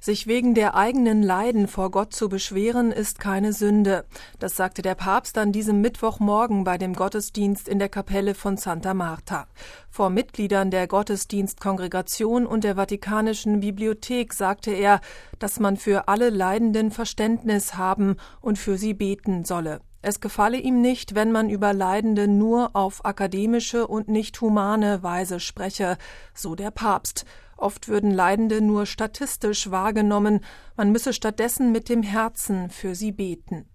Sich wegen der eigenen Leiden vor Gott zu beschweren, ist keine Sünde. Das sagte der Papst an diesem Mittwochmorgen bei dem Gottesdienst in der Kapelle von Santa Marta. Vor Mitgliedern der Gottesdienstkongregation und der Vatikanischen Bibliothek sagte er, dass man für alle Leidenden Verständnis haben und für sie beten solle. Es gefalle ihm nicht, wenn man über Leidende nur auf akademische und nicht humane Weise spreche, so der Papst. Oft würden Leidende nur statistisch wahrgenommen, man müsse stattdessen mit dem Herzen für sie beten.